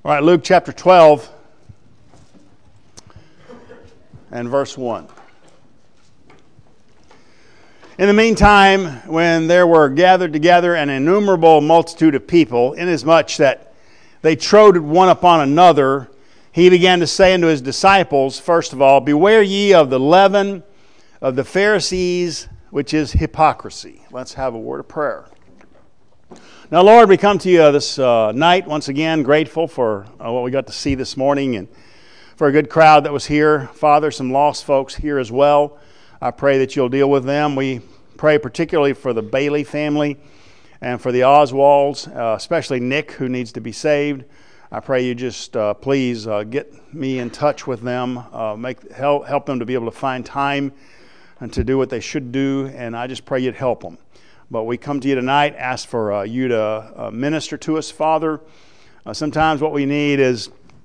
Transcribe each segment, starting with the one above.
All right, Luke chapter 12 and verse 1. In the meantime, when there were gathered together an innumerable multitude of people, inasmuch that they trod one upon another, he began to say unto his disciples, first of all, beware ye of the leaven of the Pharisees, which is hypocrisy. Let's have a word of prayer. Now, Lord, we come to you this night once again, grateful for what we got to see this morning and for a good crowd that was here. Father, some lost folks here as well. I pray that you'll deal with them. We pray particularly for the Bailey family and for the Oswalds, especially Nick, who needs to be saved. I pray you just please get me in touch with them, help them to be able to find time and to do what they should do, and I just pray you'd help them. But we come to you tonight, ask for you to minister to us, Father. Sometimes what we need is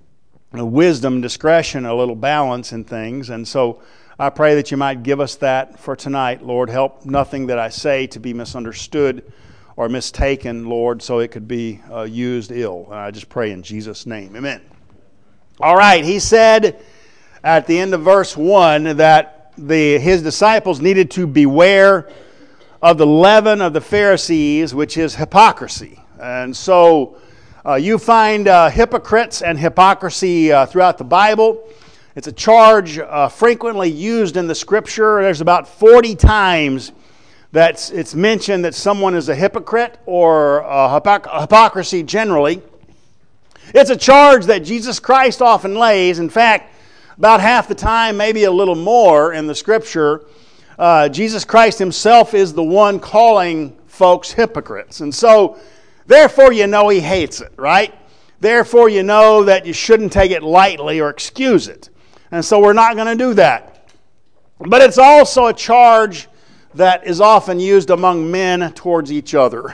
wisdom, discretion, a little balance in things. And so I pray that you might give us that for tonight. Lord, help nothing that I say to be misunderstood or mistaken, Lord, so it could be used ill. And I just pray in Jesus' name. Amen. All right, he said at the end of verse 1 that his disciples needed to beware of the leaven of the Pharisees, which is hypocrisy. And so you find hypocrites and hypocrisy throughout the Bible. It's a charge frequently used in the Scripture. There's about 40 times that it's mentioned that someone is a hypocrite or hypocrisy generally. It's a charge that Jesus Christ often lays. In fact, about half the time, maybe a little more in the Scripture, Jesus Christ himself is the one calling folks hypocrites. And so, therefore you know he hates it, right? Therefore you know that you shouldn't take it lightly or excuse it. And so we're not going to do that. But it's also a charge that is often used among men towards each other.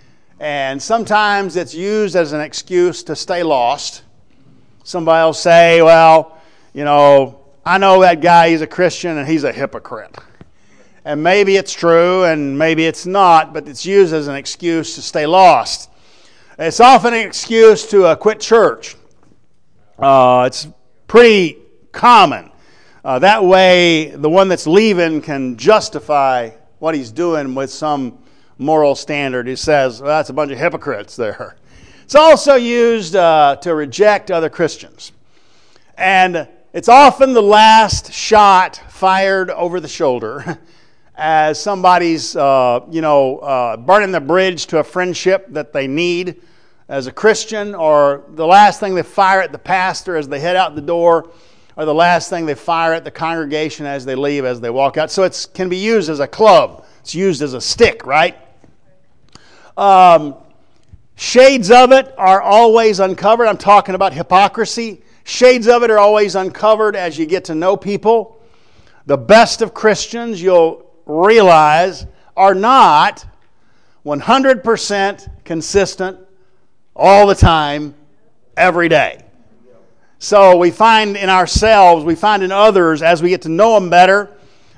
And sometimes it's used as an excuse to stay lost. Somebody will say, well, you know, I know that guy, he's a Christian and he's a hypocrite. And maybe it's true and maybe it's not, but it's used as an excuse to stay lost. It's often an excuse to quit church. It's pretty common. That way, the one that's leaving can justify what he's doing with some moral standard. He says, well, that's a bunch of hypocrites there. It's also used to reject other Christians. And it's often the last shot fired over the shoulder as somebody's, burning the bridge to a friendship that they need as a Christian, or the last thing they fire at the pastor as they head out the door, or the last thing they fire at the congregation as they leave, as they walk out. So it can be used as a club. It's used as a stick, right? Shades of it are always uncovered. I'm talking about hypocrisy. Shades of it are always uncovered as you get to know people. The best of Christians, you'll realize, are not 100% consistent all the time, every day. So we find in ourselves, we find in others, as we get to know them better,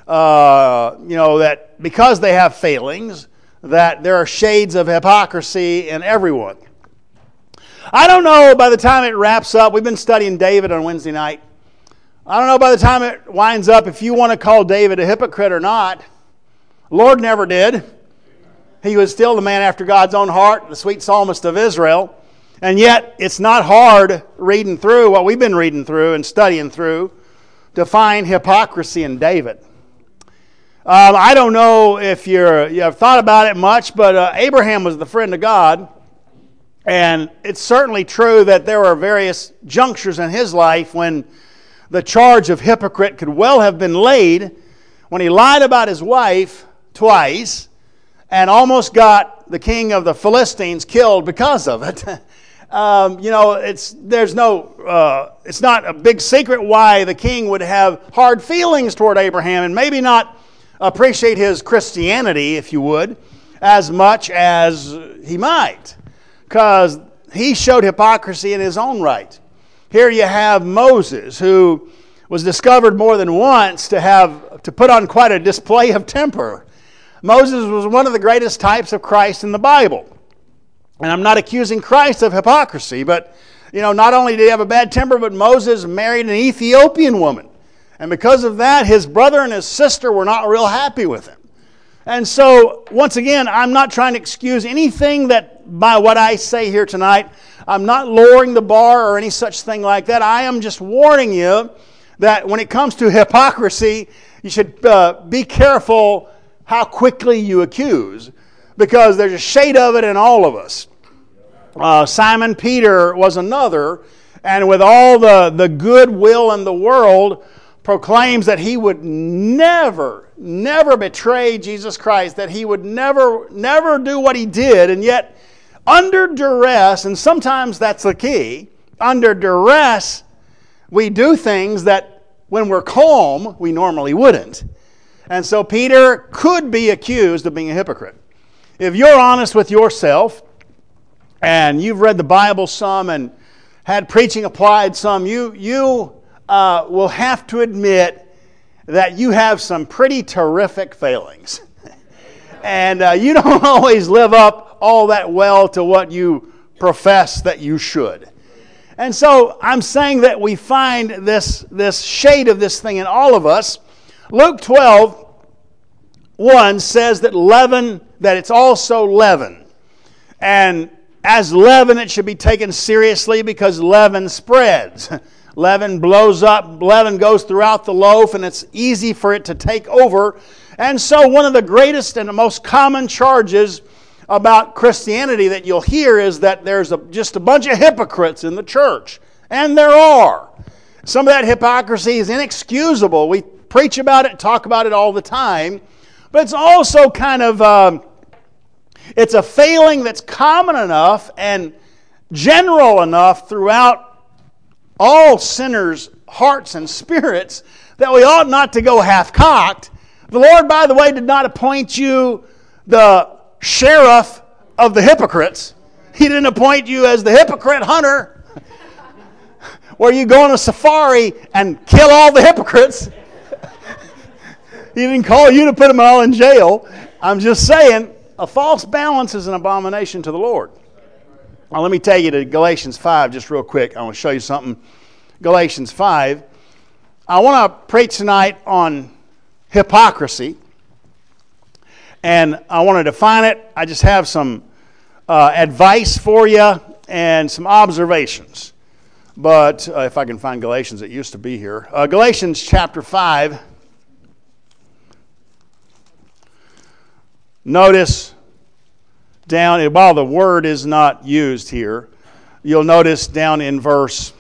that because they have failings, that there are shades of hypocrisy in everyone. I don't know by the time it wraps up, we've been studying David on Wednesday night. I don't know by the time it winds up if you want to call David a hypocrite or not. The Lord never did. He was still the man after God's own heart, the sweet psalmist of Israel. And yet, it's not hard reading through what we've been reading through and studying through to find hypocrisy in David. I don't know if you have thought about it much, but Abraham was the friend of God. And it's certainly true that there were various junctures in his life when the charge of hypocrite could well have been laid, when he lied about his wife twice and almost got the king of the Philistines killed because of it. It's not a big secret why the king would have hard feelings toward Abraham and maybe not appreciate his Christianity, if you would, as much as he might, because he showed hypocrisy in his own right. Here you have Moses, who was discovered more than once to put on quite a display of temper. Moses was one of the greatest types of Christ in the Bible. And I'm not accusing Christ of hypocrisy, but, not only did he have a bad temper, but Moses married an Ethiopian woman. And because of that, his brother and his sister were not real happy with him. And so, once again, I'm not trying to excuse anything that by what I say here tonight. I'm not lowering the bar or any such thing like that. I am just warning you that when it comes to hypocrisy, you should be careful how quickly you accuse, because there's a shade of it in all of us. Simon Peter was another, and with all the goodwill in the world, proclaims that he would never betray Jesus Christ, that he would never do what he did, and yet under duress, and sometimes that's the key, under duress we do things that when we're calm we normally wouldn't. And so Peter could be accused of being a hypocrite. If you're honest with yourself, and you've read the Bible some and had preaching applied some, you will have to admit that you have some pretty terrific failings. And you don't always live up all that well to what you profess that you should. And so I'm saying that we find this shade of this thing in all of us. Luke 12:1 says that it's also leaven. And as leaven, it should be taken seriously because leaven spreads. Leaven blows up, leaven goes throughout the loaf, and it's easy for it to take over. And so one of the greatest and the most common charges about Christianity that you'll hear is that there's just a bunch of hypocrites in the church. And there are. Some of that hypocrisy is inexcusable. We preach about it, talk about it all the time. But it's also kind of, it's a failing that's common enough and general enough throughout all sinners' hearts and spirits that we ought not to go half-cocked. The Lord, by the way, did not appoint you the sheriff of the hypocrites. He didn't appoint you as the hypocrite hunter where you go on a safari and kill all the hypocrites. He didn't call you to put them all in jail. I'm just saying, a false balance is an abomination to the Lord. Now, let me take you to Galatians 5 just real quick. I want to show you something. Galatians 5. I want to preach tonight on hypocrisy. And I want to define it. I just have some advice for you and some observations. But if I can find Galatians, it used to be here. Galatians chapter 5. Notice down, while the word is not used here, you'll notice down in verse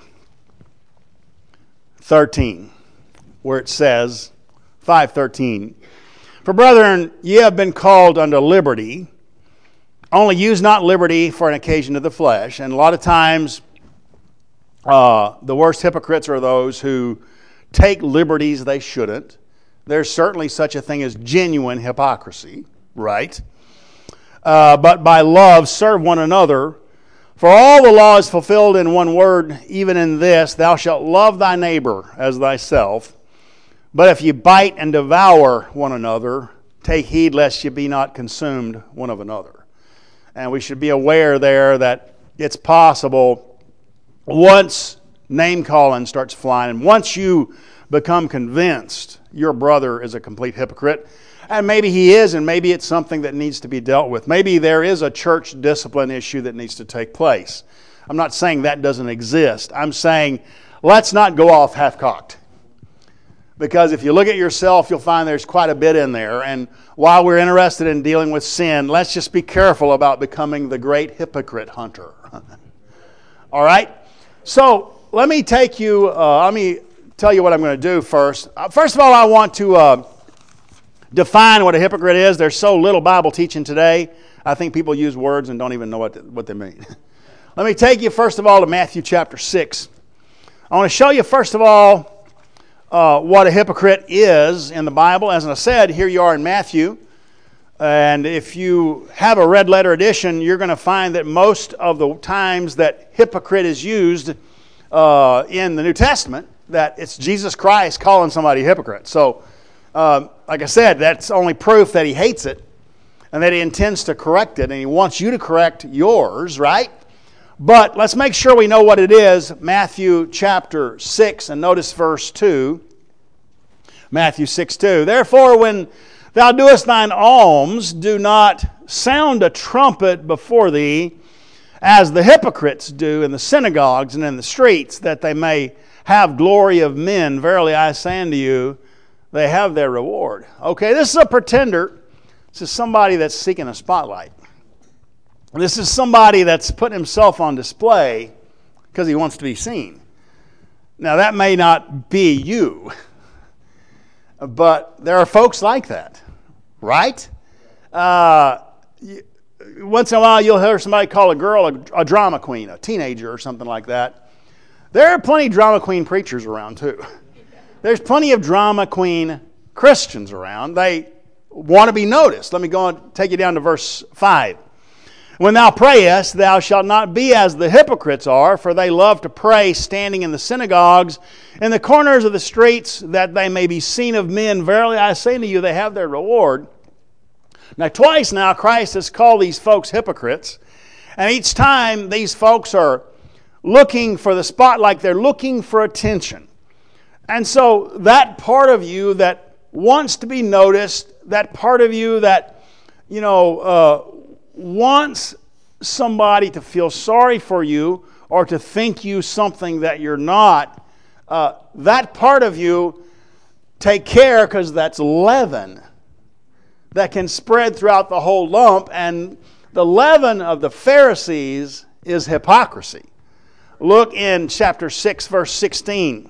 13, where it says, 5:13, "For brethren, ye have been called unto liberty, only use not liberty for an occasion of the flesh." And a lot of times, the worst hypocrites are those who take liberties they shouldn't. There's certainly such a thing as genuine hypocrisy, right? But by love serve one another. For all the law is fulfilled in one word, even in this, thou shalt love thy neighbor as thyself. But if ye bite and devour one another, take heed lest ye be not consumed one of another. And we should be aware there that it's possible once name-calling starts flying, and once you become convinced your brother is a complete hypocrite, and maybe he is, and maybe it's something that needs to be dealt with. Maybe there is a church discipline issue that needs to take place. I'm not saying that doesn't exist. I'm saying let's not go off half-cocked. Because if you look at yourself, you'll find there's quite a bit in there. And while we're interested in dealing with sin, let's just be careful about becoming the great hypocrite hunter. All right? So let me tell you what I'm going to do first. First of all, I want to define what a hypocrite is. There's so little Bible teaching today. I think people use words and don't even know what they mean. Let me take you first of all to Matthew chapter 6. I want to show you first of all what a hypocrite is in the Bible. As I said, here you are in Matthew. And if you have a red letter edition, you're going to find that most of the times that hypocrite is used in the New Testament, that it's Jesus Christ calling somebody a hypocrite. So, like I said, that's only proof that he hates it. and that He intends to correct it, and He wants you to correct yours, right? But let's make sure we know what it is. Matthew chapter 6, and notice verse 2. Matthew 6:2. Therefore, when thou doest thine alms, do not sound a trumpet before thee, as the hypocrites do in the synagogues and in the streets, that they may have glory of men. Verily I say unto you, they have their reward. Okay, this is a pretender. This is somebody that's seeking a spotlight. This is somebody that's putting himself on display because he wants to be seen. Now, that may not be you, but there are folks like that, right? Once in a while, you'll hear somebody call a girl a drama queen, a teenager or something like that. There are plenty of drama queen preachers around, too. There's plenty of drama queen Christians around. They want to be noticed. Let me go and take you down to verse 5. When thou prayest, thou shalt not be as the hypocrites are, for they love to pray standing in the synagogues, in the corners of the streets, that they may be seen of men. Verily I say to you, they have their reward. Now, twice now, Christ has called these folks hypocrites, and each time these folks are looking for the spotlight, they're looking for attention. And so that part of you that wants to be noticed, that part of you that, wants somebody to feel sorry for you or to think you something that you're not, that part of you, take care, because that's leaven that can spread throughout the whole lump. And the leaven of the Pharisees is hypocrisy. Look in chapter 6, verse 16.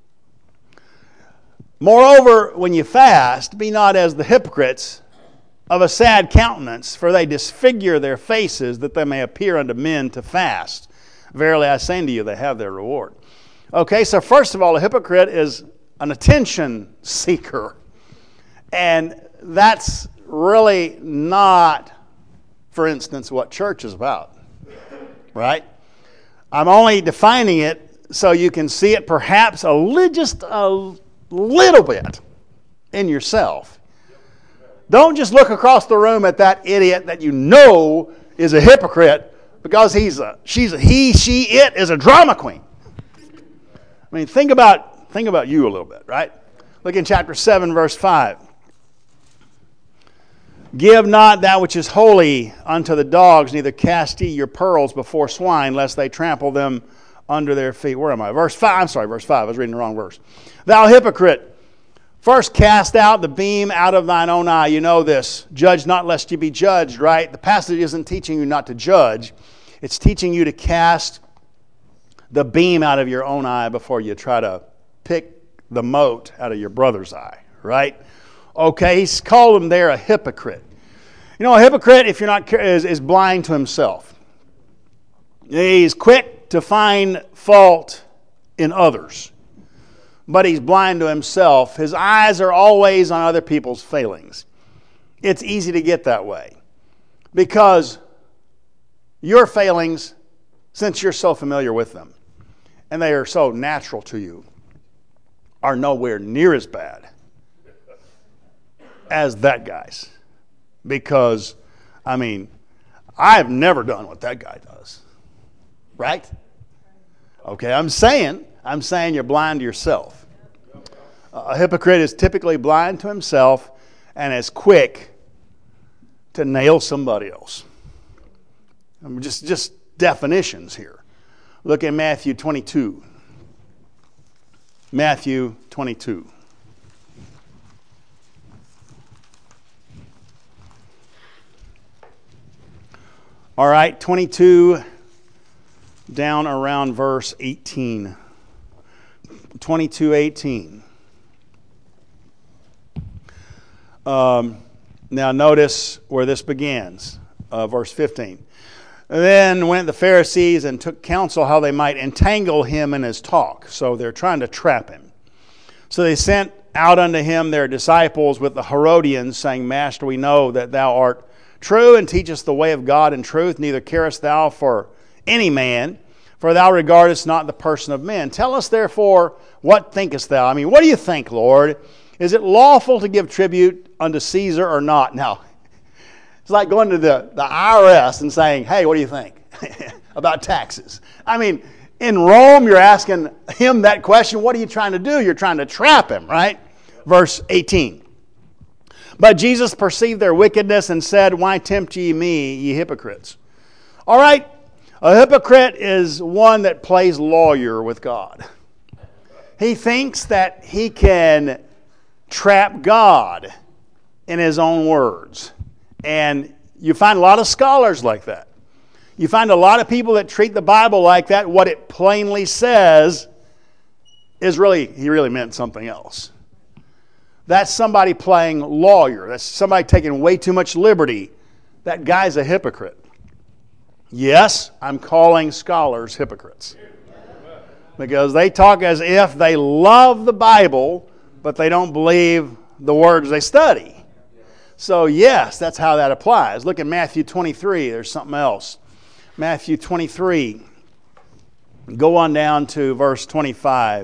Moreover, when you fast, be not as the hypocrites of a sad countenance, for they disfigure their faces, that they may appear unto men to fast. Verily I say unto you, they have their reward. Okay, so first of all, a hypocrite is an attention seeker. And that's really not, for instance, what church is about. Right? I'm only defining it so you can see it perhaps just a little bit in yourself. Don't just look across the room at that idiot that you know is a hypocrite because it is a drama queen. I mean, think about you a little bit, right? Look in chapter 7, verse 5. Give not that which is holy unto the dogs, neither cast ye your pearls before swine, lest they trample them under their feet. Where am I? Verse 5. I'm sorry, verse 5. I was reading the wrong verse. Thou hypocrite, first cast out the beam out of thine own eye. You know this. Judge not lest you be judged, right? The passage isn't teaching you not to judge. It's teaching you to cast the beam out of your own eye before you try to pick the mote out of your brother's eye, right? Okay, he's called him there a hypocrite. You know, a hypocrite, if you're not is blind to himself. He's quick to find fault in others, but he's blind to himself. His eyes are always on other people's failings. It's easy to get that way because your failings, since you're so familiar with them and they are so natural to you, are nowhere near as bad as that guy's. Because, I mean, I've never done what that guy does. Right? Okay, I'm saying you're blind to yourself. A hypocrite is typically blind to himself and is quick to nail somebody else. Just definitions here. Look at Matthew 22. Matthew 22. All right, 22 down around verse 18. 22:18. Now notice where this begins, verse 15. Then went the Pharisees and took counsel how they might entangle him in his talk. So they're trying to trap him. So they sent out unto him their disciples with the Herodians, saying, Master, we know that thou art true and teachest the way of God in truth, neither carest thou for any man, for thou regardest not the person of men. Tell us therefore, what thinkest thou? I mean, what do you think, Lord? Is it lawful to give tribute unto Caesar or not? Now, It's like going to the IRS and saying, hey, what do you think about taxes? I mean, in Rome, you're asking him that question. What are you trying to do? You're trying to trap him, right? Verse 18. But Jesus perceived their wickedness and said, why tempt ye me, ye hypocrites? All right, a hypocrite is one that plays lawyer with God. He thinks that he can trap God in his own words. And you find a lot of scholars like that. You find a lot of people that treat the Bible like that. What it plainly says is he really meant something else. That's somebody playing lawyer. That's somebody taking way too much liberty. That guy's a hypocrite. Yes, I'm calling scholars hypocrites. Because they talk as if they love the Bible, but they don't believe the words they study. So yes, that's how that applies. Look at Matthew 23. There's something else. Matthew 23. Go on down to verse 25.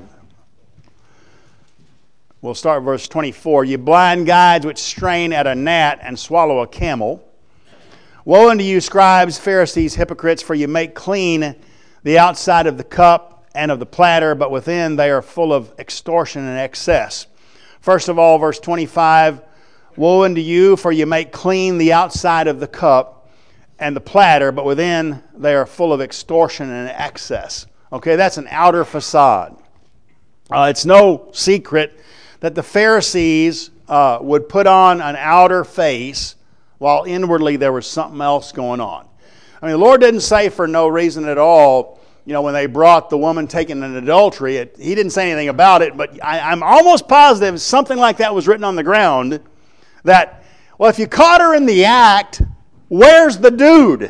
We'll start verse 24. You blind guides which strain at a gnat and swallow a camel. Woe unto you, scribes, Pharisees, hypocrites, for you make clean the outside of the cup and of the platter, but within they are full of extortion and excess. First of all, verse 25. Woe unto you, for you make clean the outside of the cup and the platter, but within they are full of extortion and excess. Okay, that's an outer facade. It's no secret that the Pharisees would put on an outer face while inwardly there was something else going on. I mean, the Lord didn't say for no reason at all, when they brought the woman taken in adultery, He didn't say anything about it, but I'm almost positive something like that was written on the ground that, well, if you caught her in the act, where's the dude?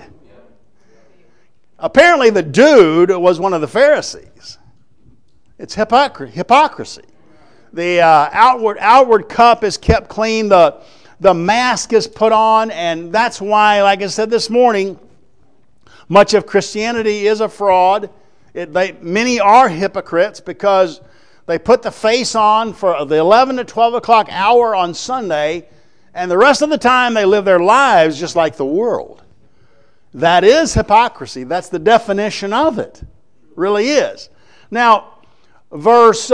Apparently the dude was one of the Pharisees. It's hypocrisy. The outward cup is kept clean. The mask is put on, and that's why, like I said this morning, much of Christianity is a fraud. Many are hypocrites because they put the face on for the 11 to 12 o'clock hour on Sunday, and the rest of the time they live their lives just like the world. That is hypocrisy. That's the definition of it. Really is. Now, verse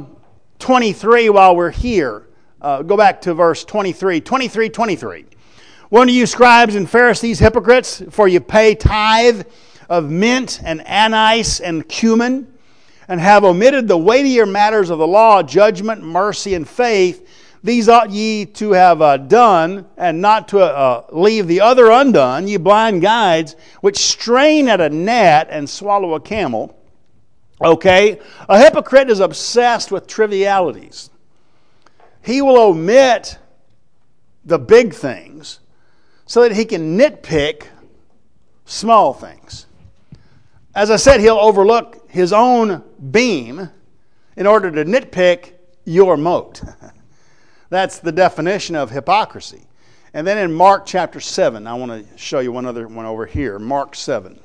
23, while we're here, go back to verse 23. 23. Woe unto you, scribes and Pharisees, hypocrites, for you pay tithe of mint and anise and cumin, and have omitted the weightier matters of the law, judgment, mercy, and faith. These ought ye to have done, and not to leave the other undone, ye blind guides, which strain at a gnat and swallow a camel. Okay? A hypocrite is obsessed with trivialities. He will omit the big things so that he can nitpick small things. As I said, he'll overlook his own beam in order to nitpick your mote. That's the definition of hypocrisy. And then in Mark chapter 7, I want to show you one other one over here. Mark 7.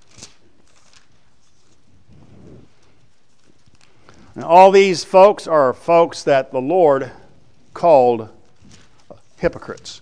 Now, all these folks are folks that the Lord called hypocrites.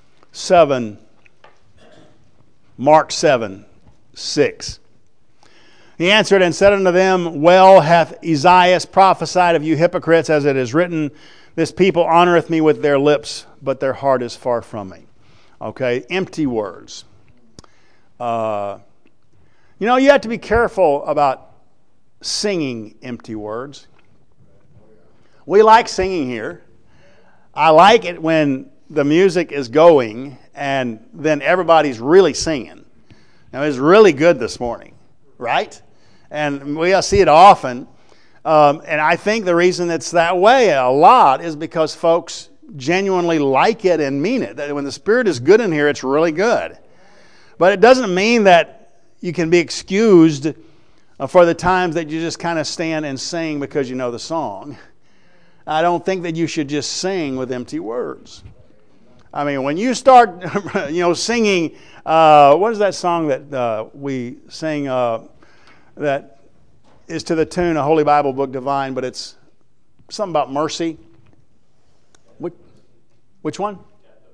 Mark 7:6. He answered and said unto them, well hath Esaias prophesied of you hypocrites, as it is written, this people honoreth me with their lips, but their heart is far from me. Okay, empty words. You have to be careful about singing empty words. We like singing here. I like it when the music is going and then everybody's really singing. Now, it was really good this morning, right? And we see it often. And I think the reason it's that way a lot is because folks genuinely like it and mean it. That when the Spirit is good in here, it's really good. But it doesn't mean that you can be excused for the times that you just kind of stand and sing because you know the song. I don't think that you should just sing with empty words. I mean, when you start, singing, what is that song that we sing that is to the tune, A Holy Bible Book Divine, but it's something about mercy? Which one?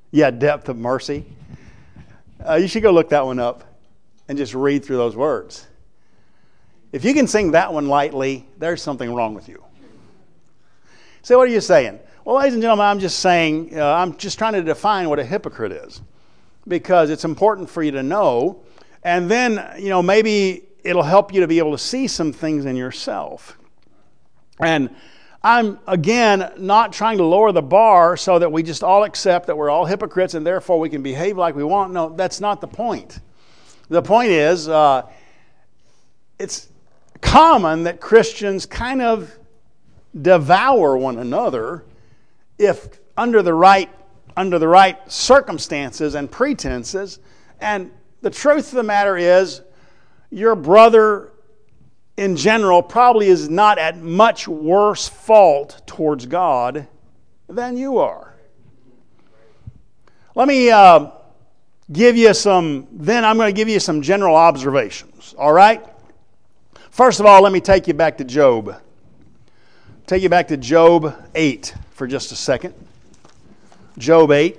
Yeah, depth of mercy. You should go look that one up and just read through those words. If you can sing that one lightly, there's something wrong with you. So what are you saying? Well, ladies and gentlemen, I'm just saying, I'm just trying to define what a hypocrite is, because it's important for you to know, and then, maybe it'll help you to be able to see some things in yourself. And I'm, again, not trying to lower the bar so that we just all accept that we're all hypocrites and therefore we can behave like we want. No, that's not the point. The point is, it's common that Christians kind of devour one another if under the right circumstances and pretenses. And the truth of the matter is, your brother in general probably is not at much worse fault towards God than you are. Let me give you some, then I'm going to give you some general observations, all right? First of all, let me take you back to Job. Take you back to Job 8 for just a second. Job 8.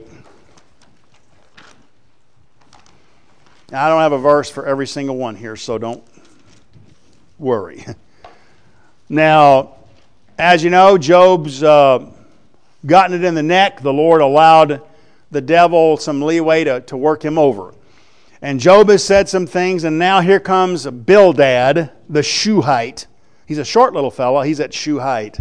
Now, I don't have a verse for every single one here, so don't worry. Now, as you know, Job's gotten it in the neck. The Lord allowed the devil some leeway to work him over. And Job has said some things, and now here comes Bildad, the Shuhite. He's a short little fellow. He's at shoe height.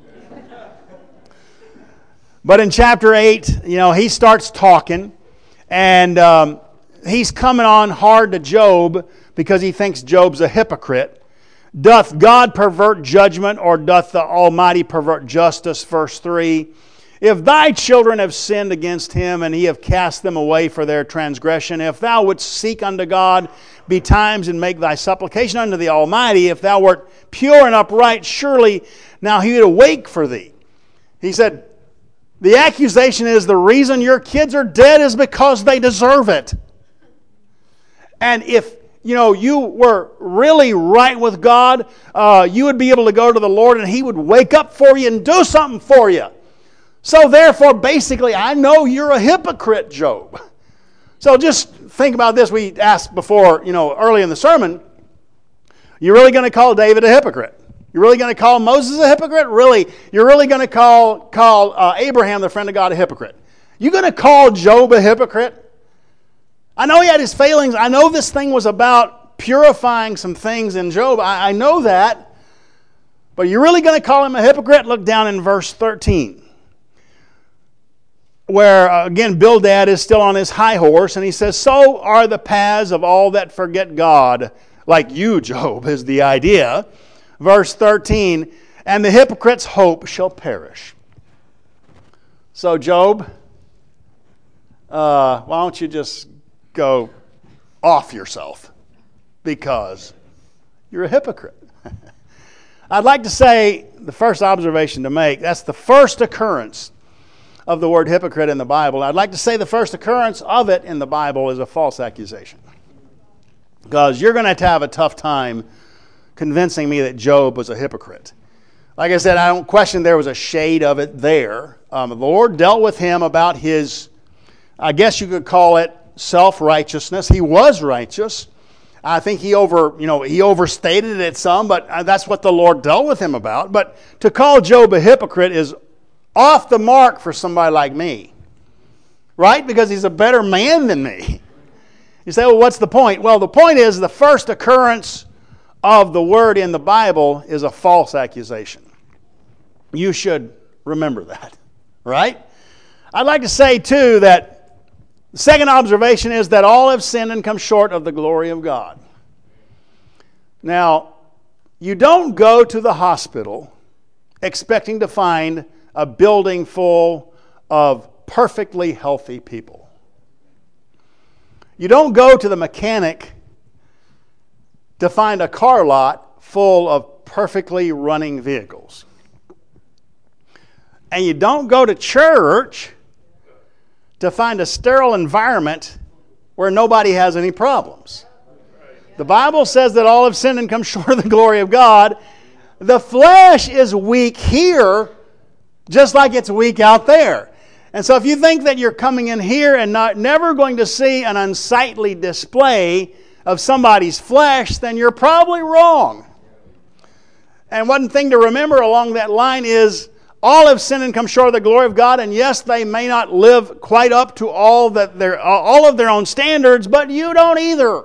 But in chapter 8, he starts talking, and he's coming on hard to Job because he thinks Job's a hypocrite. Doth God pervert judgment, or doth the Almighty pervert justice? Verse 3. If thy children have sinned against him, and he have cast them away for their transgression, if thou wouldst seek unto God betimes and make thy supplication unto the Almighty, if thou wert pure and upright, surely now he would awake for thee. He said, the accusation is the reason your kids are dead is because they deserve it. And if you were really right with God, you would be able to go to the Lord and He would wake up for you and do something for you. So therefore, basically, I know you're a hypocrite, Job. So just think about this. We asked before, early in the sermon, you're really going to call David a hypocrite? You're really going to call Moses a hypocrite? Really? You're really going to call Abraham, the friend of God, a hypocrite? You're going to call Job a hypocrite? I know he had his failings. I know this thing was about purifying some things in Job. I know that. But you're really going to call him a hypocrite? Look down in verse 13. Where, again, Bildad is still on his high horse, and he says, so are the paths of all that forget God, like you, Job, is the idea. Verse 13, and the hypocrite's hope shall perish. So, Job, why don't you just go off yourself, because you're a hypocrite. I'd like to say the first observation to make, that's the first occurrence of the word hypocrite in the Bible. I'd like to say the first occurrence of it in the Bible is a false accusation. Because you're going to have a tough time convincing me that Job was a hypocrite. Like I said, I don't question there was a shade of it there. The Lord dealt with him about his, I guess you could call it, self-righteousness. He was righteous. I think he overstated it some, but that's what the Lord dealt with him about. But to call Job a hypocrite is off the mark for somebody like me. Right? Because he's a better man than me. You say, well, what's the point? Well, the point is the first occurrence of the word in the Bible is a false accusation. You should remember that. Right? I'd like to say, too, that the second observation is that all have sinned and come short of the glory of God. Now, you don't go to the hospital expecting to find a building full of perfectly healthy people. You don't go to the mechanic to find a car lot full of perfectly running vehicles. And you don't go to church to find a sterile environment where nobody has any problems. The Bible says that all have sinned and come short of the glory of God. The flesh is weak here, just like it's weak out there. And so if you think that you're coming in here and never going to see an unsightly display of somebody's flesh, then you're probably wrong. And one thing to remember along that line is all have sinned and come short of the glory of God, and yes, they may not live quite up to all of their own standards, but you don't either.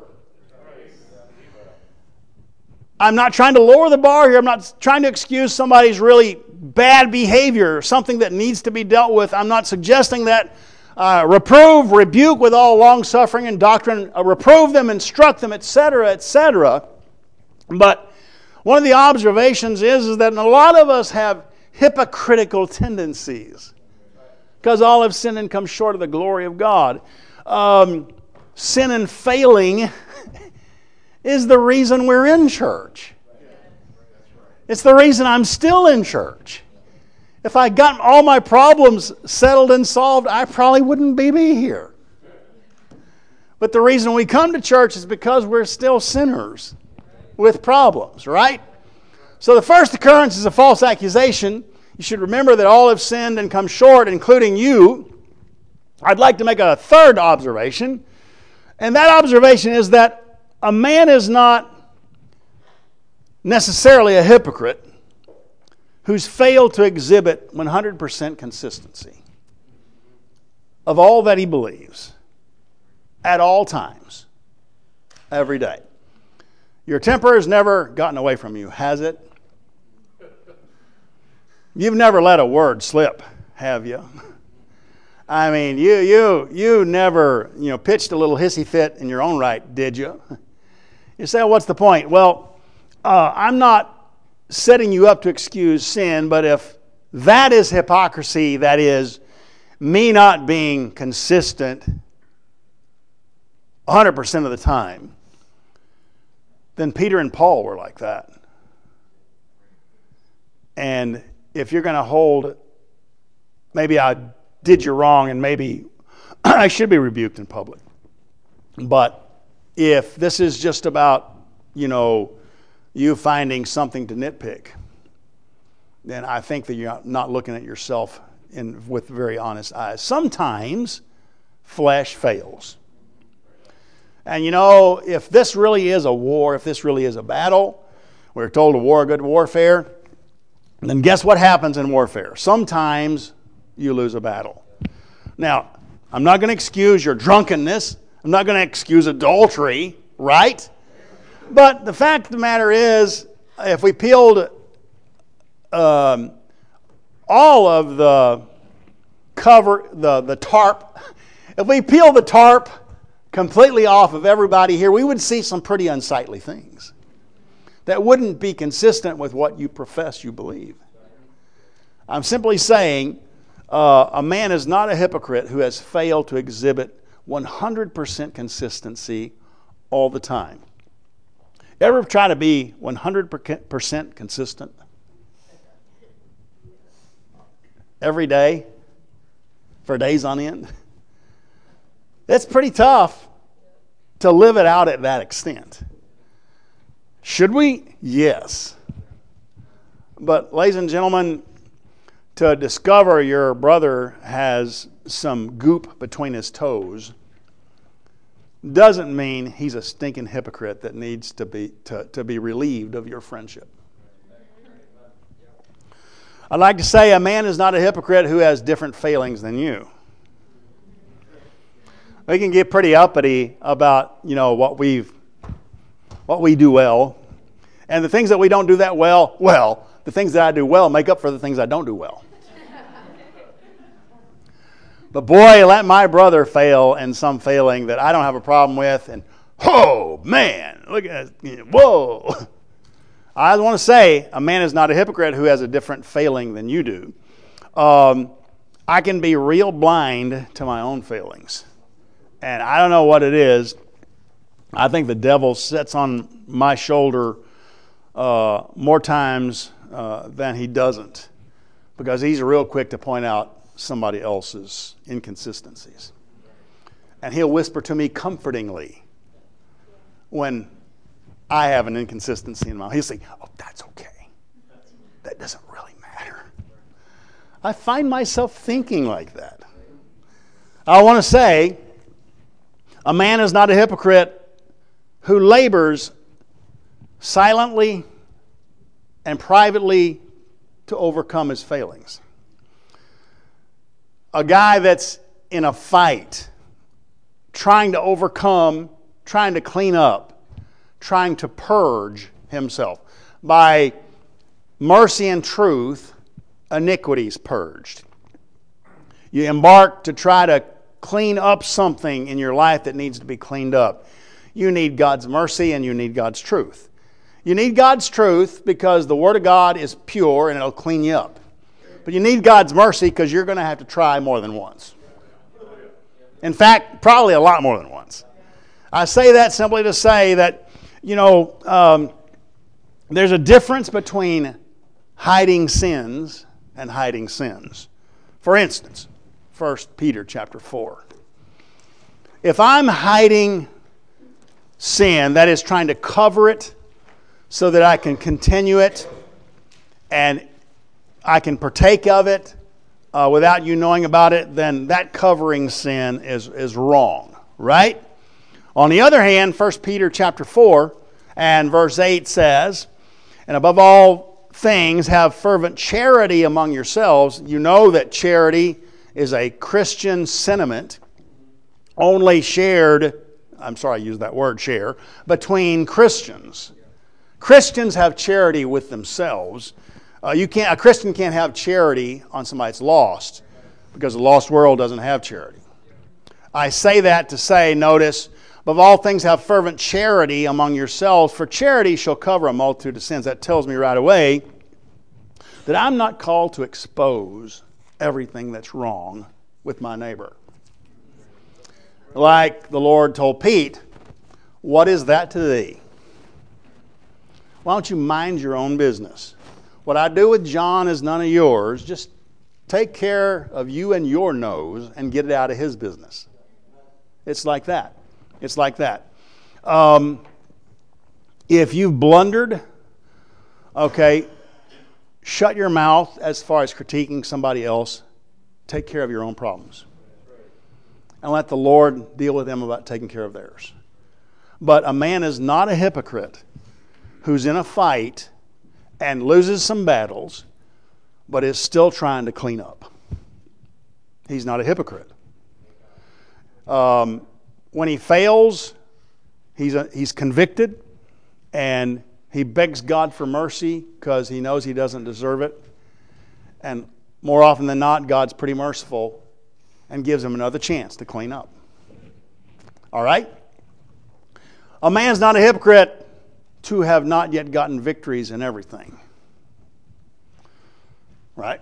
I'm not trying to lower the bar here. I'm not trying to excuse somebody's really bad behavior, something that needs to be dealt with. I'm not suggesting that reprove, rebuke with all long-suffering and doctrine, reprove them, instruct them, etc., etc. But one of the observations is that a lot of us have hypocritical tendencies because all have sinned and come short of the glory of God. Sin and failing is the reason we're in church. It's the reason I'm still in church. If I got all my problems settled and solved, I probably wouldn't be here. But the reason we come to church is because we're still sinners with problems, right? So the first occurrence is a false accusation. You should remember that all have sinned and come short, including you. I'd like to make a third observation, and that observation is that a man is not necessarily a hypocrite who's failed to exhibit 100% consistency of all that he believes at all times, every day. Your temper has never gotten away from you, has it? You've never let a word slip, have you? I mean, you never, pitched a little hissy fit in your own right, did you? You say, well, what's the point? Well, I'm not setting you up to excuse sin, but if that is hypocrisy, that is me not being consistent 100% of the time, then Peter and Paul were like that. And if you're going to hold, maybe I did you wrong and maybe I should be rebuked in public. But if this is just about, you finding something to nitpick, then I think that you're not looking at yourself with very honest eyes. Sometimes flesh fails. And if this really is a war, if this really is a battle, we're told to war a good warfare, then guess what happens in warfare? Sometimes you lose a battle. Now, I'm not going to excuse your drunkenness. I'm not going to excuse adultery, right? But the fact of the matter is, if we peeled all of the cover, the tarp, if we peel the tarp completely off of everybody here, we would see some pretty unsightly things that wouldn't be consistent with what you profess you believe. I'm simply saying a man is not a hypocrite who has failed to exhibit 100% consistency all the time. Ever try to be 100% consistent? Every day? For days on end? It's pretty tough to live it out at that extent. Should we? Yes. But ladies and gentlemen, to discover your brother has some goop between his toes doesn't mean he's a stinking hypocrite that needs to be relieved of your friendship. I'd like to say a man is not a hypocrite who has different failings than you. We can get pretty uppity about what we do well, and the things that we don't do that well, the things that I do well make up for the things I don't do well. But boy, let my brother fail in some failing that I don't have a problem with, and oh man, look at whoa. I want to say a man is not a hypocrite who has a different failing than you do. I can be real blind to my own failings, and I don't know what it is. I think the devil sits on my shoulder more times than he doesn't, because he's real quick to point out somebody else's inconsistencies. And he'll whisper to me comfortingly when I have an inconsistency in my life. He'll say, oh, that's okay. That doesn't really matter. I find myself thinking like that. I want to say, a man is not a hypocrite who labors silently and privately to overcome his failings. A guy that's in a fight, trying to overcome, trying to clean up, trying to purge himself. By mercy and truth, iniquity is purged. You embark to try to clean up something in your life that needs to be cleaned up. You need God's mercy and you need God's truth. You need God's truth because the Word of God is pure and it'll clean you up. But you need God's mercy because you're going to have to try more than once. In fact, probably a lot more than once. I say that simply to say that, there's a difference between hiding sins and hiding sins. For instance, 1 Peter chapter 4. If I'm hiding sin, that is trying to cover it so that I can continue it and I can partake of it without you knowing about it, then that covering sin is wrong, right? On the other hand, 1 Peter chapter 4 and verse 8 says, and above all things have fervent charity among yourselves. You know that charity is a Christian sentiment only shared, I'm sorry I used that word share, between Christians. Christians have charity with themselves. A Christian can't have charity on somebody that's lost because the lost world doesn't have charity. I say that to say, notice, above all things have fervent charity among yourselves, for charity shall cover a multitude of sins. That tells me right away that I'm not called to expose everything that's wrong with my neighbor. Like the Lord told Pete, what is that to thee? Why don't you mind your own business? What I do with John is none of yours. Just take care of you and your nose and get it out of his business. It's like that. It's like that. If you've blundered, okay, shut your mouth as far as critiquing somebody else. Take care of your own problems. And let the Lord deal with them about taking care of theirs. But a man is not a hypocrite who's in a fight and loses some battles, but is still trying to clean up. He's not a hypocrite. When he fails, he's convicted, and he begs God for mercy because he knows he doesn't deserve it. And more often than not, God's pretty merciful and gives him another chance to clean up. All right? A man's not a hypocrite to have not yet gotten victories in everything. Right?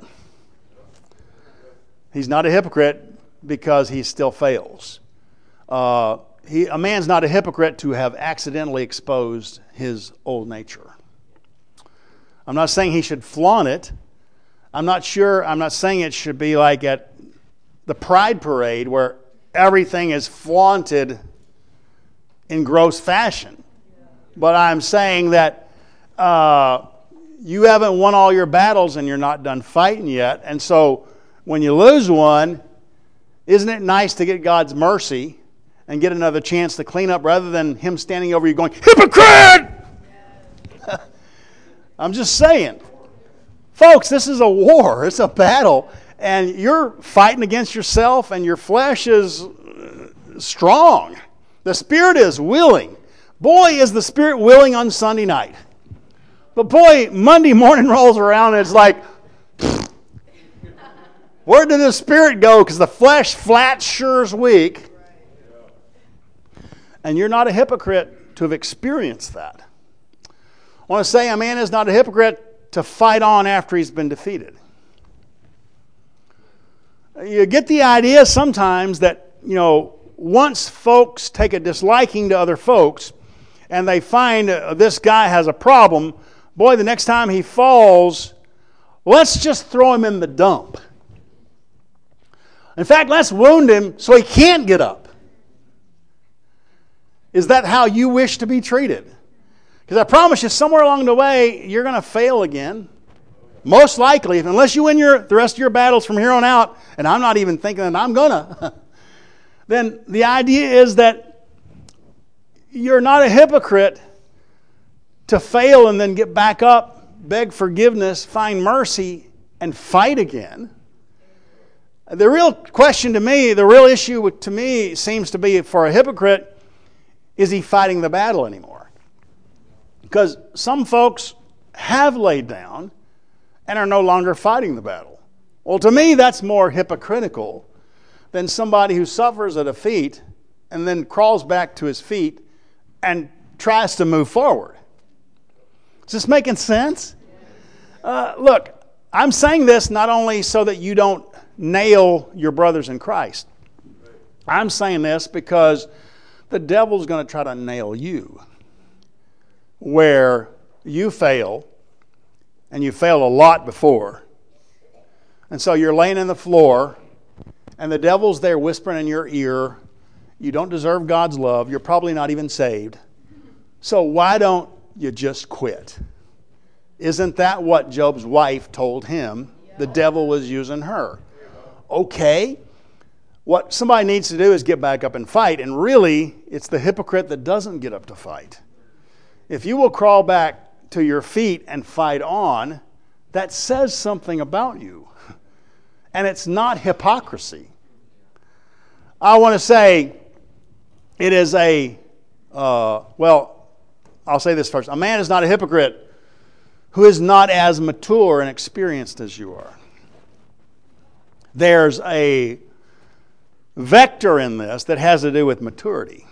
He's not a hypocrite because he still fails. A man's not a hypocrite to have accidentally exposed his old nature. I'm not saying he should flaunt it. I'm not saying it should be like at the Pride Parade where everything is flaunted in gross fashion. But I'm saying that you haven't won all your battles and you're not done fighting yet. And so when you lose one, isn't it nice to get God's mercy and get another chance to clean up rather than him standing over you going, hypocrite! I'm just saying. Folks, this is a war. It's a battle. And you're fighting against yourself and your flesh is strong. The Spirit is willing. Boy, is the Spirit willing on Sunday night. But boy, Monday morning rolls around and it's like, where did the Spirit go? Because the flesh flat sure is weak. And you're not a hypocrite to have experienced that. I want to say a man is not a hypocrite to fight on after he's been defeated. You get the idea sometimes that, once folks take a disliking to other folks and they find this guy has a problem, boy, the next time he falls, let's just throw him in the dump. In fact, let's wound him so he can't get up. Is that how you wish to be treated? Because I promise you, somewhere along the way, you're going to fail again. Most likely, unless you win the rest of your battles from here on out, and I'm not even thinking that I'm going to. then the idea is that you're not a hypocrite to fail and then get back up, beg forgiveness, find mercy, and fight again. The real question to me, the real issue to me seems to be for a hypocrite, is he fighting the battle anymore? Because some folks have laid down and are no longer fighting the battle. Well, to me, that's more hypocritical than somebody who suffers a defeat and then crawls back to his feet and tries to move forward. Is this making sense? Look, I'm saying this not only so that you don't nail your brothers in Christ. I'm saying this because the devil's going to try to nail you where you fail, and you failed a lot before. And so you're laying on the floor, and the devil's there whispering in your ear, you don't deserve God's love, you're probably not even saved. So why don't you just quit? Isn't that what Job's wife told him? The devil was using her. Okay, what somebody needs to do is get back up and fight, and really, it's the hypocrite that doesn't get up to fight. If you will crawl back to your feet and fight on, that says something about you. And it's not hypocrisy. I want to say it is I'll say this first. A man is not a hypocrite who is not as mature and experienced as you are. There's a vector in this that has to do with maturity.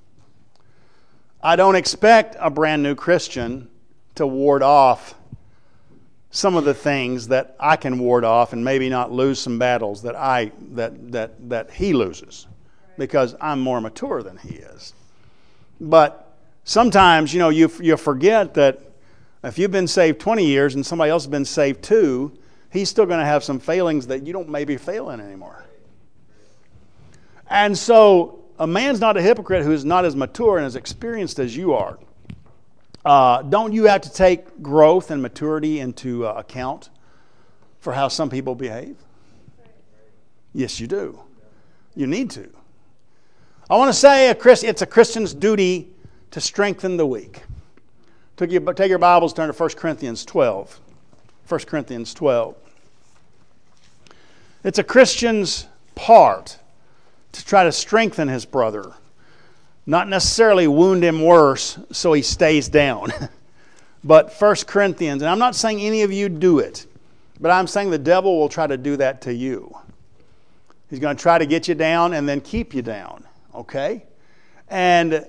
I don't expect a brand new Christian to ward off some of the things that I can ward off and maybe not lose some battles that he loses because I'm more mature than he is. But sometimes, you forget that if you've been saved 20 years and somebody else has been saved 2, he's still going to have some failings that you don't maybe fail in anymore. And so a man's not a hypocrite who is not as mature and as experienced as you are. Don't you have to take growth and maturity into account for how some people behave? Yes, you do. You need to. I want to say it's a Christian's duty to strengthen the weak. Take your Bibles, turn to 1 Corinthians 12. 1 Corinthians 12. It's a Christian's part to try to strengthen his brother. Not necessarily wound him worse so he stays down. But 1 Corinthians, and I'm not saying any of you do it, but I'm saying the devil will try to do that to you. He's going to try to get you down and then keep you down. Okay? And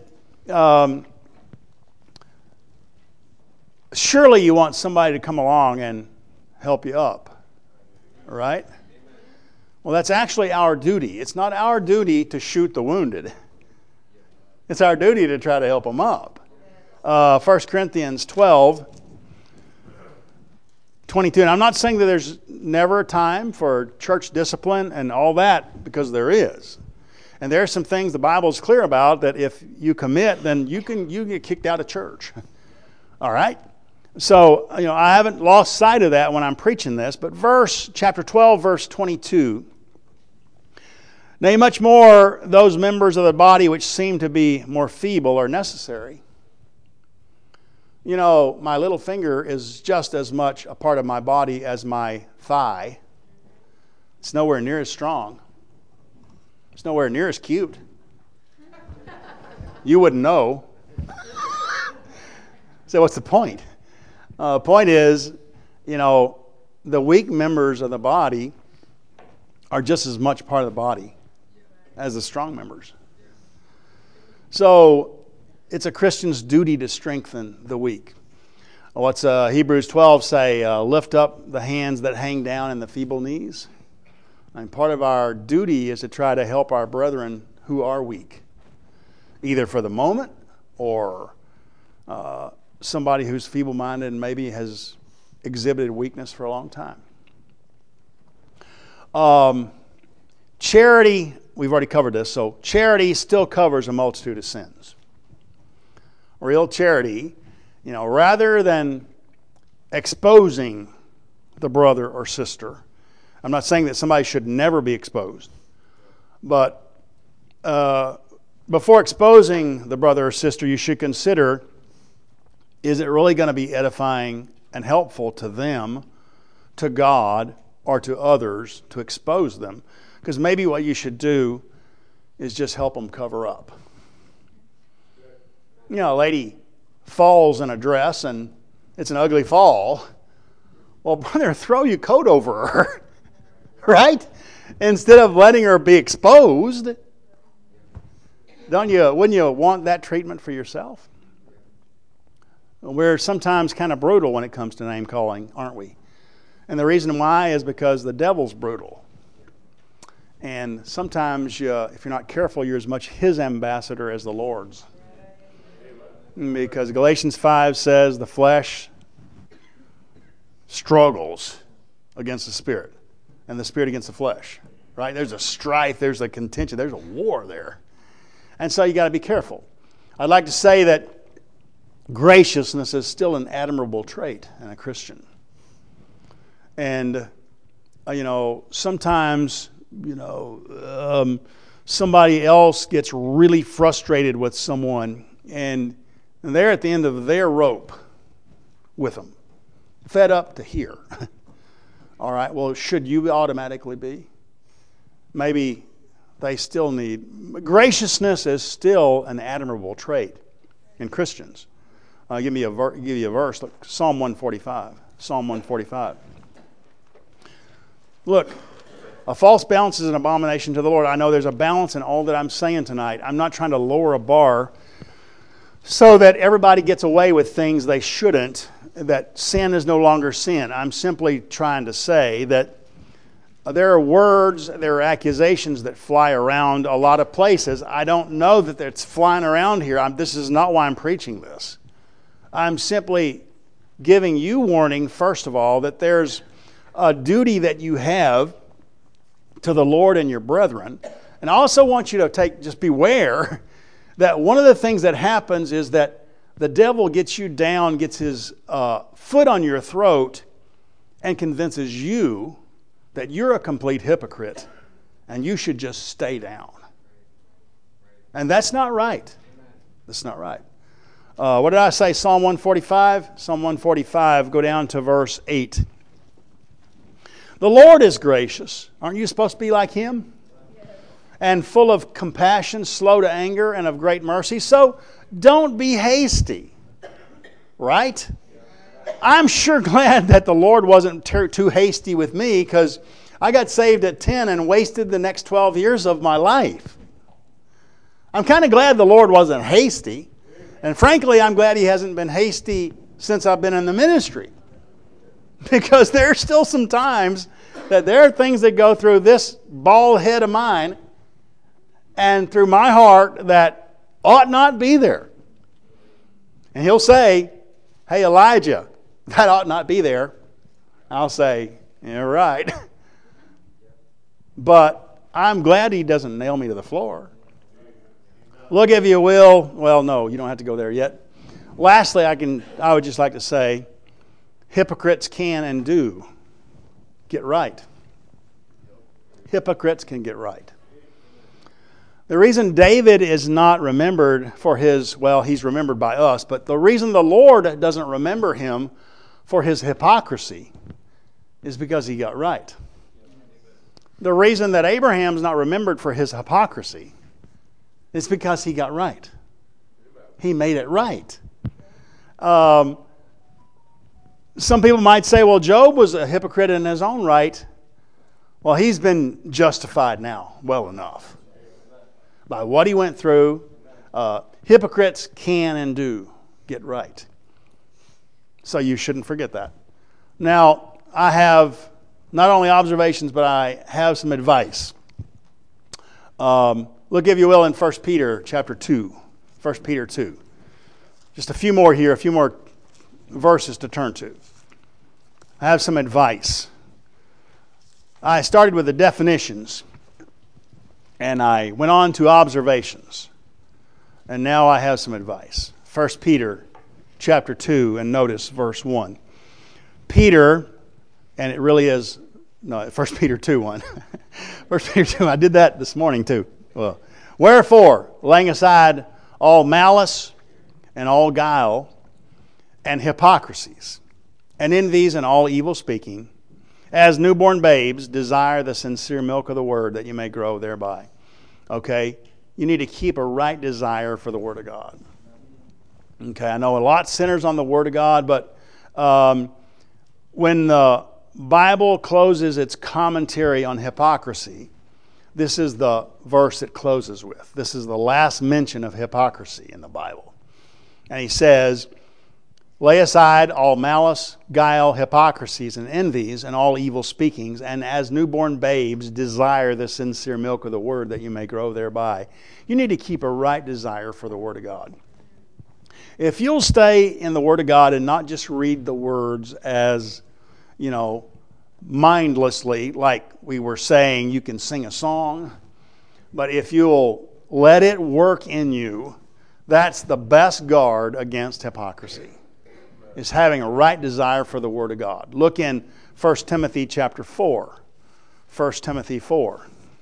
surely you want somebody to come along and help you up. All right? Well, that's actually our duty. It's not our duty to shoot the wounded. It's our duty to try to help them up. 1 Corinthians 12, 22. And I'm not saying that there's never a time for church discipline and all that, because there is. And there are some things the Bible is clear about that if you commit, then you get kicked out of church. All right? So, I haven't lost sight of that when I'm preaching this. But chapter 12, verse 22. Nay, much more, those members of the body which seem to be more feeble are necessary. My little finger is just as much a part of my body as my thigh. It's nowhere near as strong. It's nowhere near as cute. You wouldn't know. So what's the point? Point is, the weak members of the body are just as much part of the body as the strong members. So it's a Christian's duty to strengthen the weak. What's Hebrews 12 say? Lift up the hands that hang down and the feeble knees. And part of our duty is to try to help our brethren who are weak, either for the moment or somebody who's feeble-minded and maybe has exhibited weakness for a long time. Charity, we've already covered this, so charity still covers a multitude of sins. Real charity, rather than exposing the brother or sister, I'm not saying that somebody should never be exposed, but before exposing the brother or sister, you should consider, is it really going to be edifying and helpful to them, to God, or to others to expose them? Because maybe what you should do is just help them cover up. You know, a lady falls in a dress and it's an ugly fall. Well, brother, throw your coat over her, right? Instead of letting her be exposed. Wouldn't you want that treatment for yourself? We're sometimes kind of brutal when it comes to name calling, aren't we? And the reason why is because the devil's brutal. And sometimes, if you're not careful, you're as much his ambassador as the Lord's. Because Galatians 5 says the flesh struggles against the Spirit, and the Spirit against the flesh. Right? There's a strife, there's a contention, there's a war there. And so you got to be careful. I'd like to say that graciousness is still an admirable trait in a Christian. And, sometimes, somebody else gets really frustrated with someone, and they're at the end of their rope with them, fed up to here. All right, well, should you automatically be? Maybe they still need... Graciousness is still an admirable trait in Christians. Give you a verse. Look, Psalm 145. Psalm 145. Look, a false balance is an abomination to the Lord. I know there's a balance in all that I'm saying tonight. I'm not trying to lower a bar so that everybody gets away with things they shouldn't, that sin is no longer sin. I'm simply trying to say that there are words, there are accusations that fly around a lot of places. I don't know that it's flying around here. This is not why I'm preaching this. I'm simply giving you warning, first of all, that there's a duty that you have to the Lord and your brethren. And I also want you to just beware that one of the things that happens is that the devil gets you down, gets his foot on your throat, and convinces you that you're a complete hypocrite and you should just stay down. And that's not right. That's not right. What did I say? Psalm 145? Psalm 145, go down to verse 8. The Lord is gracious. Aren't you supposed to be like Him? And full of compassion, slow to anger, and of great mercy. So don't be hasty. Right? I'm sure glad that the Lord wasn't too hasty with me, because I got saved at 10 and wasted the next 12 years of my life. I'm kind of glad the Lord wasn't hasty. And frankly, I'm glad He hasn't been hasty since I've been in the ministry. Because there are still some times that there are things that go through this bald head of mine and through my heart that ought not be there. And He'll say, hey, Elijah, that ought not be there. I'll say, you're right. But I'm glad He doesn't nail me to the floor. Look, if you will. Well, no, you don't have to go there yet. Lastly, I would just like to say, hypocrites can and do get right. Hypocrites can get right. The reason David is not remembered for his, well, he's remembered by us, but the reason the Lord doesn't remember him for his hypocrisy is because he got right. The reason that Abraham's not remembered for his hypocrisy is because he got right. He made it right. Some people might say, well, Job was a hypocrite in his own right. Well, he's been justified now well enough by what he went through. Hypocrites can and do get right. So you shouldn't forget that. Now, I have not only observations, but I have some advice. Look, if you will, in 1 Peter chapter 2. 1 Peter 2. Just a few more here, a few more verses to turn to. I have some advice. I started with the definitions, and I went on to observations. And now I have some advice. 1 Peter chapter 2, and notice verse 1. Peter, and it really is, no, 1 Peter 2, 1. 1 Peter 2, I did that this morning too. Well, Wherefore, laying aside all malice and all guile and hypocrisies and envies and all evil speaking, as newborn babes, desire the sincere milk of the word that you may grow thereby. Okay? You need to keep a right desire for the Word of God. Okay, I know a lot centers on the Word of God, but when the Bible closes its commentary on hypocrisy, this is the verse it closes with. This is the last mention of hypocrisy in the Bible. And he says, lay aside all malice, guile, hypocrisies, and envies, and all evil speakings, and as newborn babes desire the sincere milk of the Word that you may grow thereby. You need to keep a right desire for the Word of God. If you'll stay in the Word of God and not just read the words as, mindlessly, like we were saying, you can sing a song, but if you'll let it work in you, that's the best guard against hypocrisy. Is having a right desire for the Word of God. Look in 1 Timothy chapter 4. 1 Timothy 4.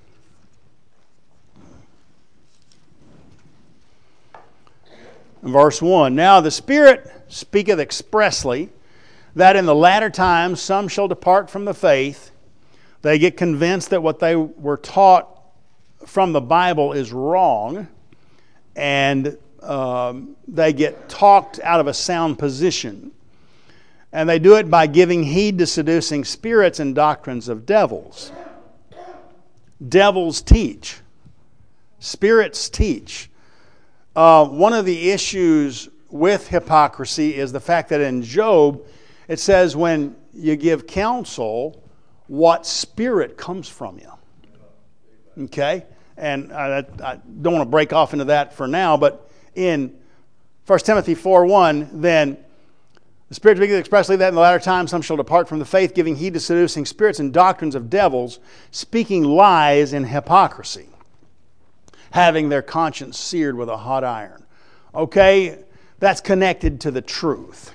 Verse 1. Now the Spirit speaketh expressly that in the latter times some shall depart from the faith. They get convinced that what they were taught from the Bible is wrong, and they get talked out of a sound position. And they do it by giving heed to seducing spirits and doctrines of devils. Devils teach. Spirits teach. One of the issues with hypocrisy is the fact that in Job, it says when you give counsel, what spirit comes from you. Okay? And I don't want to break off into that for now, but in 1 Timothy 4:1, then the Spirit speaketh expressly that in the latter time some shall depart from the faith, giving heed to seducing spirits and doctrines of devils, speaking lies in hypocrisy, having their conscience seared with a hot iron. Okay, that's connected to the truth.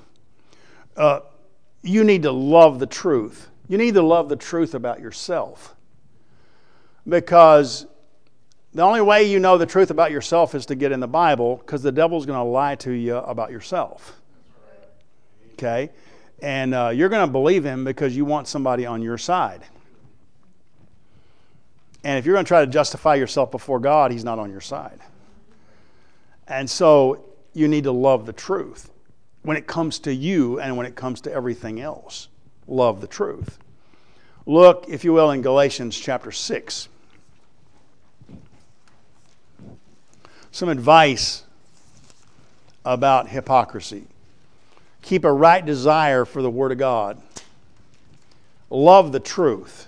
You need to love the truth. You need to love the truth about yourself. Because the only way you know the truth about yourself is to get in the Bible, because the devil's going to lie to you about yourself. Okay? And you're going to believe him because you want somebody on your side. And if you're going to try to justify yourself before God, he's not on your side. And so you need to love the truth. When it comes to you and when it comes to everything else, love the truth. Look, if you will, in Galatians chapter 6. Some advice about hypocrisy. Keep a right desire for the Word of God. Love the truth.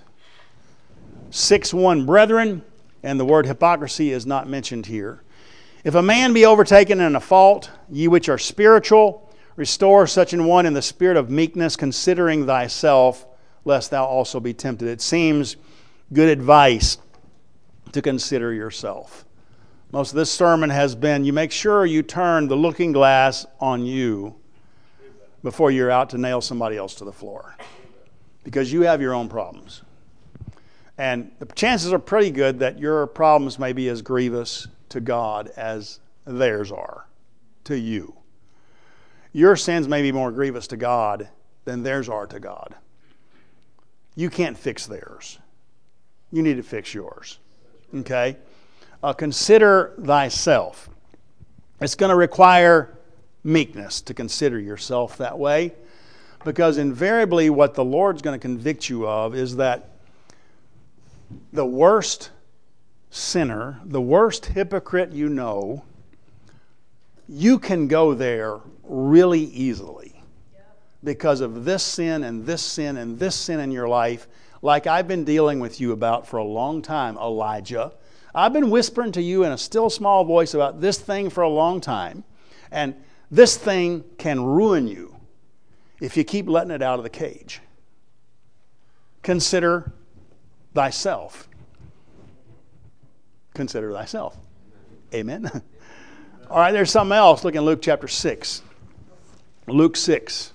6:1, brethren, and the word hypocrisy is not mentioned here. If a man be overtaken in a fault, ye which are spiritual, restore such an one in the spirit of meekness, considering thyself, lest thou also be tempted. It seems good advice to consider yourself. Most of this sermon has been, you make sure you turn the looking glass on you before you're out to nail somebody else to the floor. Because you have your own problems. And the chances are pretty good that your problems may be as grievous to God as theirs are to you. Your sins may be more grievous to God than theirs are to God. You can't fix theirs. You need to fix yours. Okay? Consider thyself. It's going to require meekness to consider yourself that way, because invariably what the Lord's going to convict you of is that the worst sinner, the worst hypocrite you know, you can go there really easily because of this sin and this sin and this sin in your life, like I've been dealing with you about for a long time, Elijah. I've been whispering to you in a still small voice about this thing for a long time, and this thing can ruin you if you keep letting it out of the cage. Consider thyself. Consider thyself. Amen. All right, there's something else. Look in Luke chapter 6. Luke 6.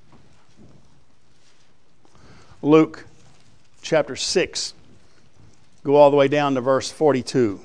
Luke chapter 6. Go all the way down to verse 42.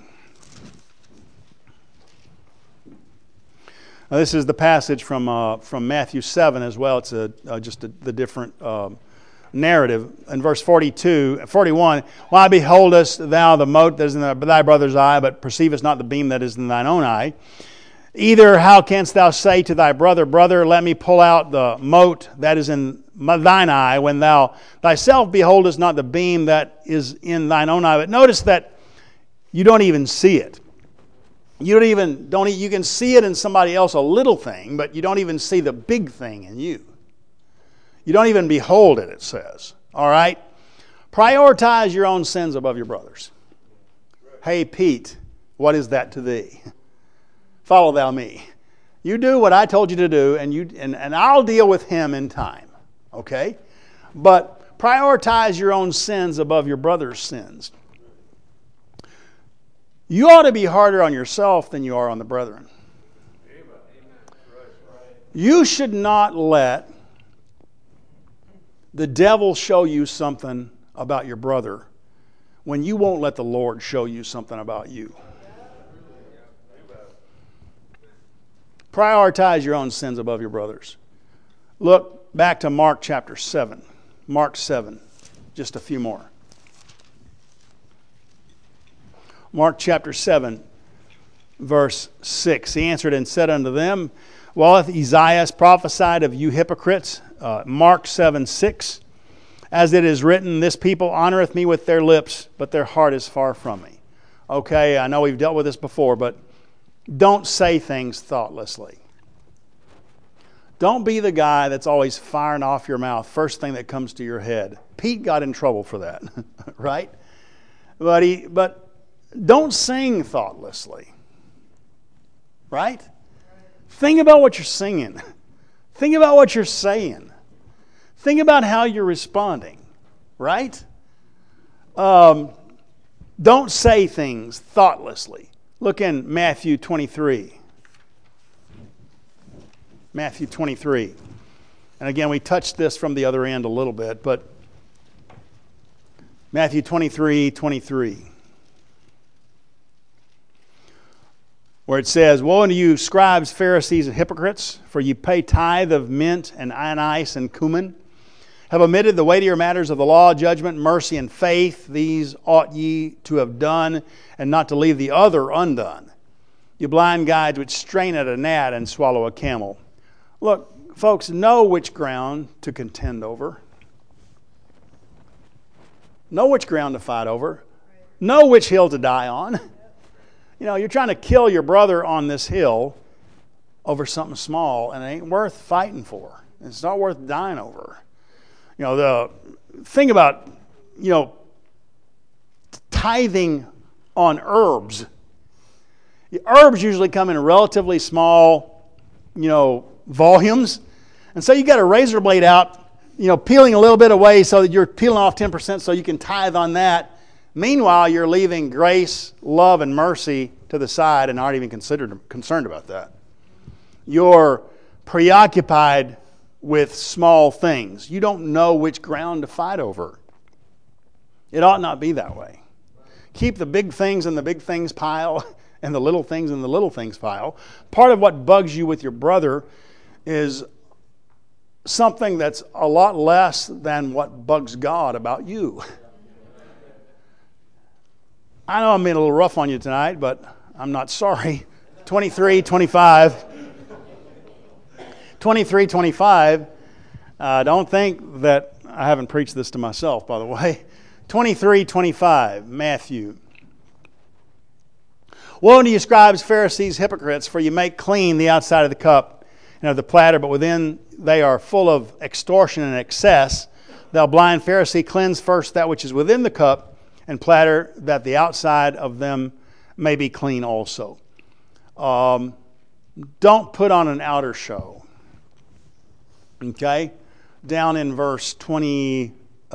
Now, this is the passage from Matthew 7 as well. It's the different narrative. In verse 41, why beholdest thou the mote that is in thy brother's eye, but perceivest not the beam that is in thine own eye? Either how canst thou say to thy brother, Brother, let me pull out the mote that is in thine eye, when thou thyself beholdest not the beam that is in thine own eye? But notice that you don't even see it. You can see it in somebody else, a little thing, but you don't even see the big thing in you. You don't even behold it, it says. All right? Prioritize your own sins above your brother's. Hey, Pete, what is that to thee? Follow thou me. You do what I told you to do, and I'll deal with him in time. Okay? But prioritize your own sins above your brother's sins. You ought to be harder on yourself than you are on the brethren. You should not let the devil show you something about your brother when you won't let the Lord show you something about you. Prioritize your own sins above your brother's. Look back to Mark chapter 7. Mark 7. Just a few more. Mark chapter 7, verse 6. He answered and said unto them, Well, hath Esaias prophesied of you hypocrites? Mark 7, 6. As it is written, This people honoreth me with their lips, but their heart is far from me. Okay, I know we've dealt with this before, but don't say things thoughtlessly. Don't be the guy that's always firing off your mouth, first thing that comes to your head. Pete got in trouble for that, right? But don't sing thoughtlessly, right? Think about what you're singing. Think about what you're saying. Think about how you're responding, right? Don't say things thoughtlessly. Look in Matthew 23. Matthew 23. And again, we touched this from the other end a little bit, but Matthew 23:23. Where it says, Woe unto you, scribes, Pharisees, and hypocrites, for ye pay tithe of mint and anise and cumin, have omitted the weightier matters of the law, judgment, mercy, and faith. These ought ye to have done, and not to leave the other undone. You blind guides which strain at a gnat and swallow a camel. Look, folks, know which ground to contend over. Know which ground to fight over. Know which hill to die on. You know, you're trying to kill your brother on this hill over something small, and it ain't worth fighting for. It's not worth dying over. You know, the thing about, tithing on herbs. Herbs usually come in relatively small, volumes. And so you got a razor blade out, peeling a little bit away so that you're peeling off 10% so you can tithe on that. Meanwhile, you're leaving grace, love, and mercy to the side and aren't even concerned about that. You're preoccupied with small things. You don't know which ground to fight over. It ought not be that way. Keep the big things in the big things pile and the little things in the little things pile. Part of what bugs you with your brother is something that's a lot less than what bugs God about you. I know I'm being a little rough on you tonight, but I'm not sorry. 23:25. Don't think that I haven't preached this to myself, by the way. 23:25, Matthew. Woe unto you, scribes, Pharisees, hypocrites, for you make clean the outside of the cup and of the platter, but within they are full of extortion and excess. Thou blind Pharisee, cleanse first that which is within the cup and platter, that the outside of them may be clean also. Don't put on an outer show. Okay? Down in verse 28.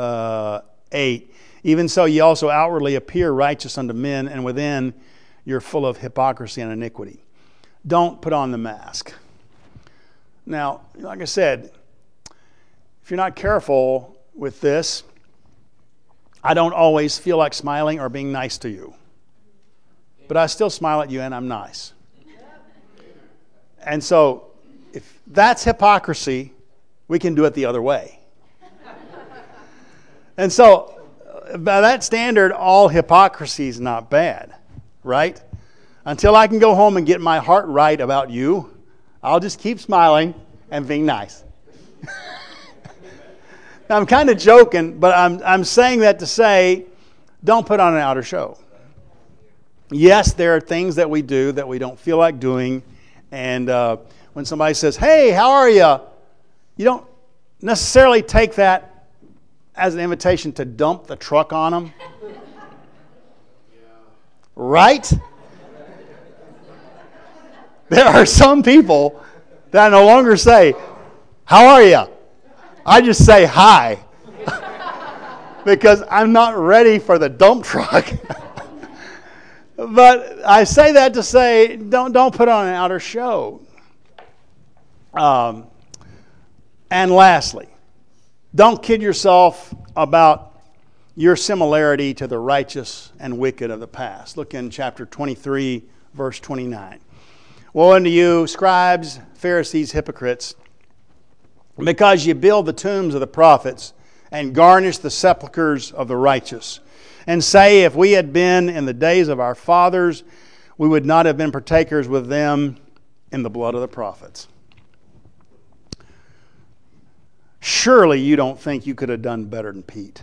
Even so ye also outwardly appear righteous unto men, and within you're full of hypocrisy and iniquity. Don't put on the mask. Now, like I said, if you're not careful with this, I don't always feel like smiling or being nice to you. But I still smile at you and I'm nice. And so, if that's hypocrisy, we can do it the other way. And so, by that standard, all hypocrisy is not bad, right? Until I can go home and get my heart right about you, I'll just keep smiling and being nice. Now, I'm kind of joking, but I'm saying that to say, don't put on an outer show. Yes, there are things that we do that we don't feel like doing, and when somebody says, "Hey, how are you?" you don't necessarily take that as an invitation to dump the truck on them. Right? There are some people that I no longer say, "How are you?" I just say hi. Because I'm not ready for the dump truck. But I say that to say, don't put on an outer show. And lastly, don't kid yourself about your similarity to the righteous and wicked of the past. Look in chapter 23, verse 29. Woe unto you, scribes, Pharisees, hypocrites, because you build the tombs of the prophets and garnish the sepulchres of the righteous, and say, if we had been in the days of our fathers, we would not have been partakers with them in the blood of the prophets. Surely you don't think you could have done better than Pete.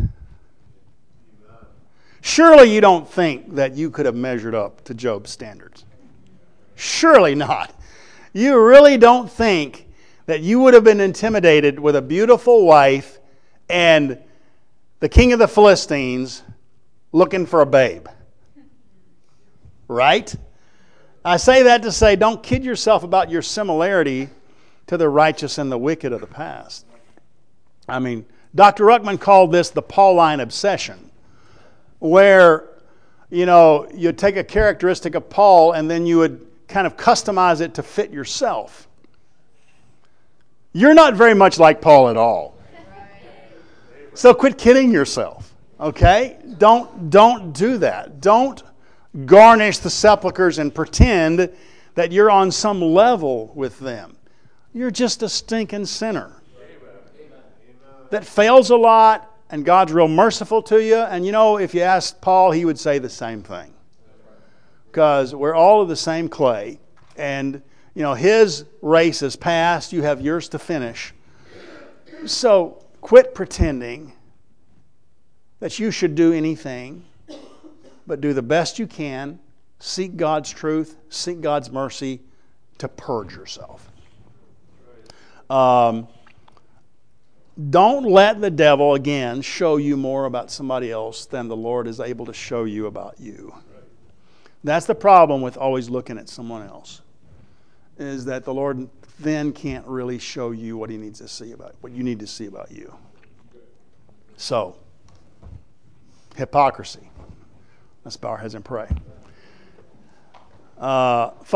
Surely you don't think that you could have measured up to Job's standards. Surely not. You really don't think that you would have been intimidated with a beautiful wife and the king of the Philistines looking for a babe. Right? I say that to say, don't kid yourself about your similarity to the righteous and the wicked of the past. I mean, Dr. Ruckman called this the Pauline obsession, where, you take a characteristic of Paul and then you would kind of customize it to fit yourself. You're not very much like Paul at all. So quit kidding yourself, okay? Don't do that. Don't garnish the sepulchres and pretend that you're on some level with them. You're just a stinking sinner that fails a lot, and God's real merciful to you. And if you asked Paul, he would say the same thing. Because we're all of the same clay, and his race is past, you have yours to finish. So quit pretending that you should do anything, but do the best you can, seek God's truth, seek God's mercy to purge yourself. Don't let the devil, again, show you more about somebody else than the Lord is able to show you about you. That's the problem with always looking at someone else, is that the Lord then can't really show you what He needs to see about what you need to see about you. So, hypocrisy. Let's bow our heads and pray.